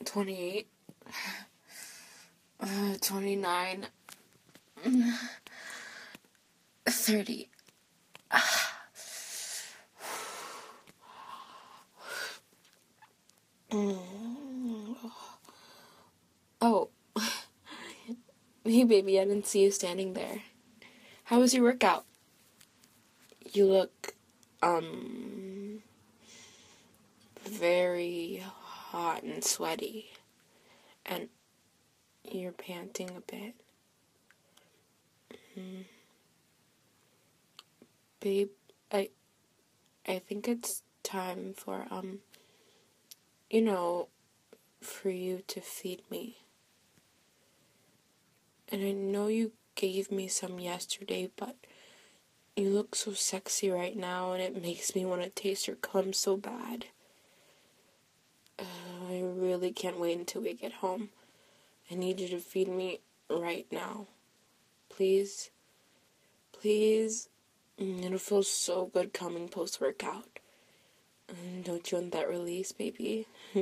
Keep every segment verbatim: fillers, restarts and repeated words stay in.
twenty-eight, uh, twenty-nine, thirty. Oh, hey baby, I didn't see you standing there. How was your workout? You look, um, very hot and sweaty, and you're panting a bit. Mm. Babe, I, I think it's time for, um, you know, for you to feed me. And I know you gave me some yesterday, but you look so sexy right now, and it makes me want to taste your cum so bad. Uh, I really can't wait until we get home. I need you to feed me right now. Please? Please? It'll feel so good coming post-workout. Don't you want that release, baby?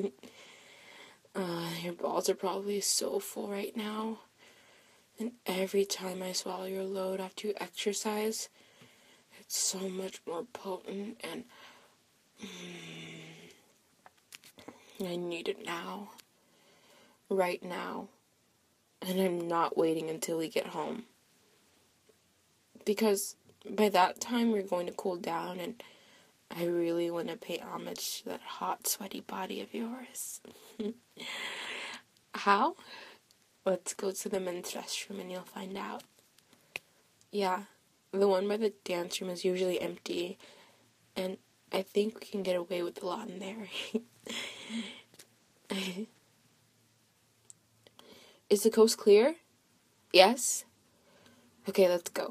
uh, your balls are probably so full right now. And every time I swallow your load after you exercise, it's so much more potent, and mm, I need it now. Right now. And I'm not waiting until we get home. Because by that time, we're going to cool down, and I really want to pay homage to that hot, sweaty body of yours. How? Let's go to the men's restroom and you'll find out. Yeah, the one by the dance room is usually empty, and I think we can get away with a lot in there. Is the coast clear? Yes? Okay, let's go.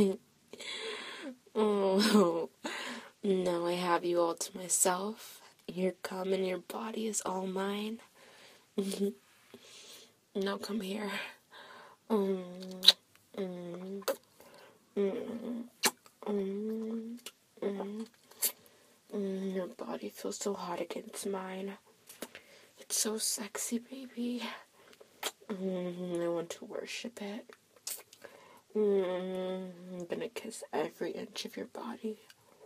Oh, now I have you all to myself. Your cum and your body is all mine. Now come here. Um, mm, mm, mm, mm, mm, your body feels so hot against mine. It's so sexy, baby. Mm, I want to worship it. Mm, I'm gonna kiss every inch of your body.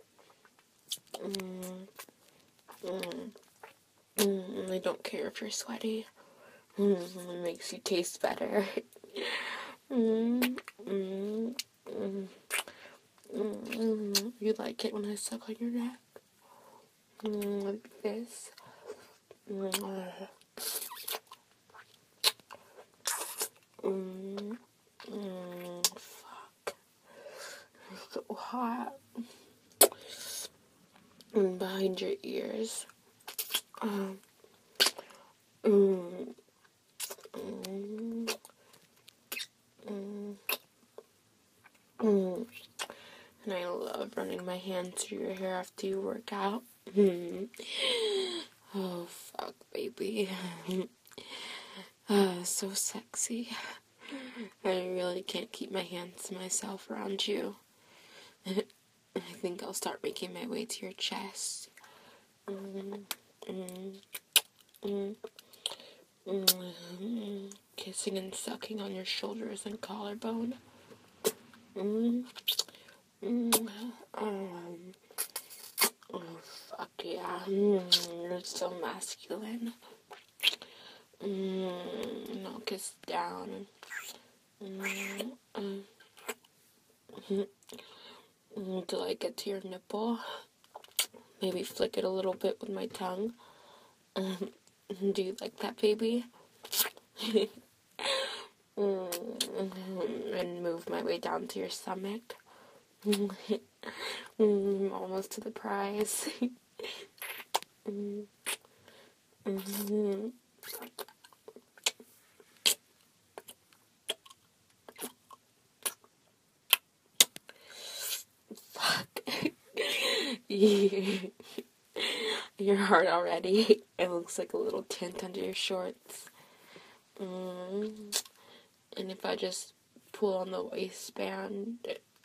Mm, mm, mm, I don't care if you're sweaty. Mm, it makes you taste better. mm, mm, mm, mm, you like it when I suck on your neck? Mm, like this. Mm, mm, mm, fuck. It's so hot. And behind your ears. Um, mm, mm, mm, mm. And I love running my hands through your hair after you work out. Mm. Oh, fuck, baby. uh, so sexy. I really can't keep my hands to myself around you. I think I'll start making my way to your chest. Mm, mm, mm, mm, mm, kissing and sucking on your shoulders and collarbone. Mm, mm, um, oh, fuck yeah. Mm, you're so masculine. Mm, I'll kiss down. Mm, mm, mm, until I get to your nipple. Maybe flick it a little bit with my tongue. Um, do you like that, baby? mm, and move my way down to your stomach. mm, almost to the prize. mm, mm, Fuck. You're hard already. It looks like a little tint under your shorts. Mm. And if I just pull on the waistband...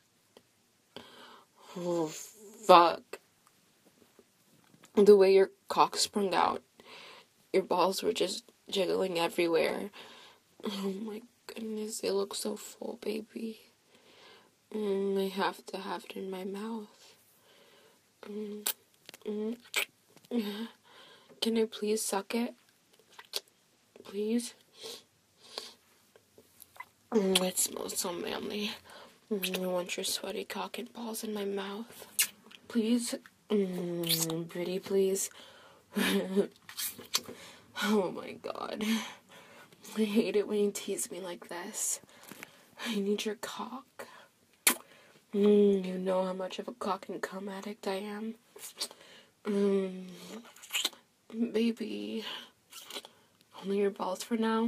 Oh, fuck. The way your cock sprung out, your balls were just jiggling everywhere. Oh my goodness, they look so full, baby. Mm, I have to have it in my mouth. Mm, mm, mm. Can I please suck it? Please? Mm, it smells so manly. Mm, I want your sweaty cock and balls in my mouth. Please? Mm, pretty, please? Oh my god. I hate it when you tease me like this. I need your cock. Mm, you know how much of a cock and cum addict I am. Mm, baby. Only your balls for now?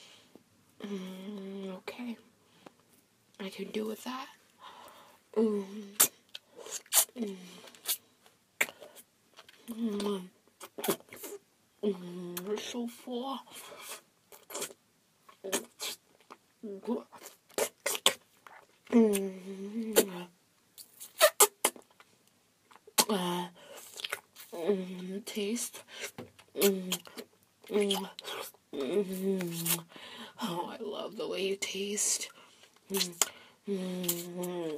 Mm, okay. I can do with that. Mm. Mm. Mm. Mm. You're so full. Mm. Uh, mm. Taste. Mm. Mm. Mm. Oh, I love the way you taste. Mm. Mm.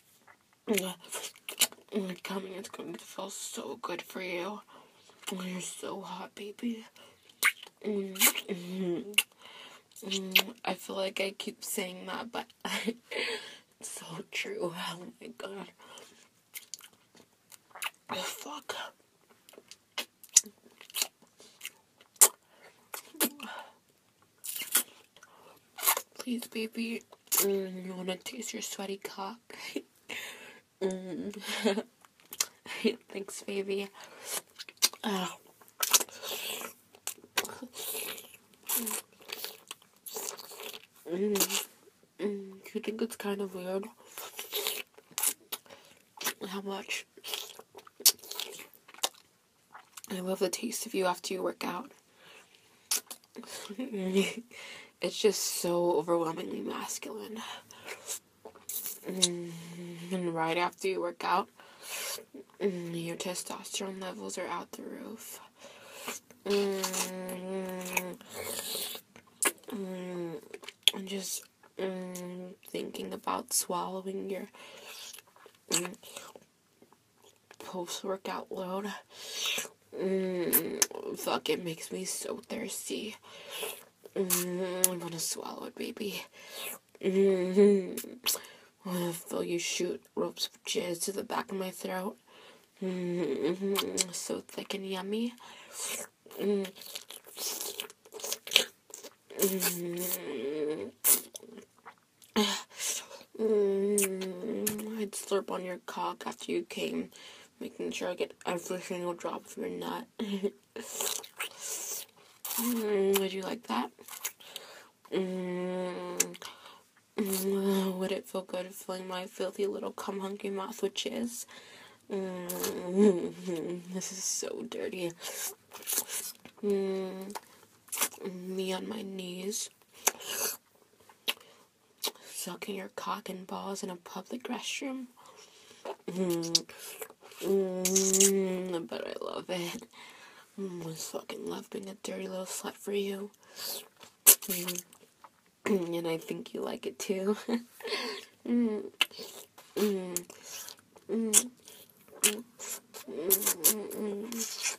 Mm. Coming, it's going to feel so good for you. You're so hot, baby. Mm. Mm. Mm. I feel like I keep saying that, but it's so true. Oh my god. Oh, fuck. Please, baby. Mm, you wanna taste your sweaty cock? mm. Thanks, baby. Oh. Mm. Mm. Do you think it's kind of weird how much I love the taste of you after you work out? It's just so overwhelmingly masculine. Mm. And right after you work out, mm, your testosterone levels are out the roof. Mm. Mm. And just mm, thinking about swallowing your mm, post-workout load. Mm, fuck, it makes me so thirsty. Mm, I want to swallow it, baby. Mm, I want to feel you shoot ropes of jizz to the back of my throat. Mm, so thick and yummy. Mm, mm, mm, I'd slurp on your cock after you came, making sure I get every single drop of your nut. mm, would you like that? Mm, mm, would it feel good filling my filthy little cum hunky mouth with jizz? Mm, this is so dirty. Mm, me on my knees, sucking your cock and balls in a public restroom. Mm, mm, but I love it. Mm, I fucking love being a dirty little slut for you. Mm, and I think you like it too. mm, mm, mm, mm, mm,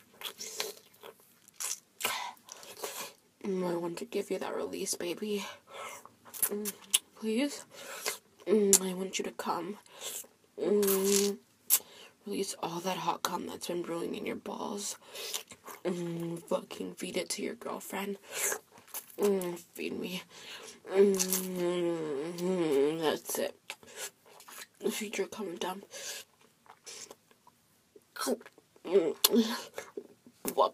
mm. I want to give you that release, baby. Mm, please? Mm, I want you to come. Mm, release all that hot cum that's been brewing in your balls. Mm, fucking feed it to your girlfriend. Mm, feed me. Mm, that's it. Feed your cum dump. What?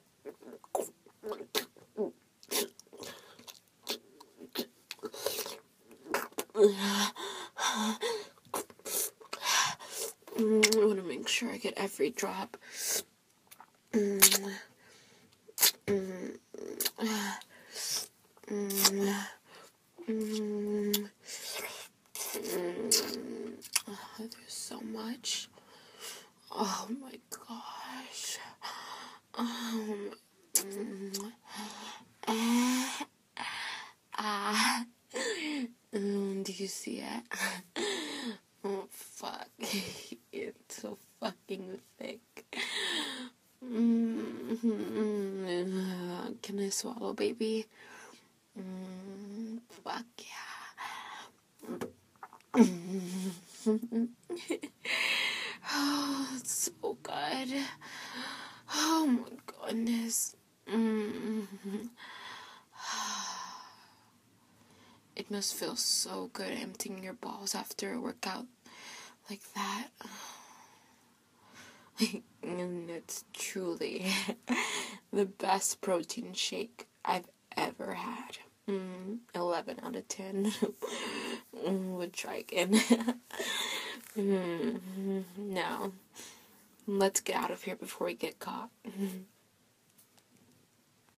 Mm, I want to make sure I get every drop. Mm, mm, mm, mm, mm. Oh, there's so much. Oh my gosh. Oh, mm, you see it? Oh, fuck. It's so fucking thick. Mm-hmm. Can I swallow, baby? Mm, fuck yeah. Oh, it's so good. Oh my goodness. Mm-hmm. It must feel so good emptying your balls after a workout like that. And it's truly the best protein shake I've ever had. Mm, eleven out of ten. We'll try again. mm, no. Let's get out of here before we get caught.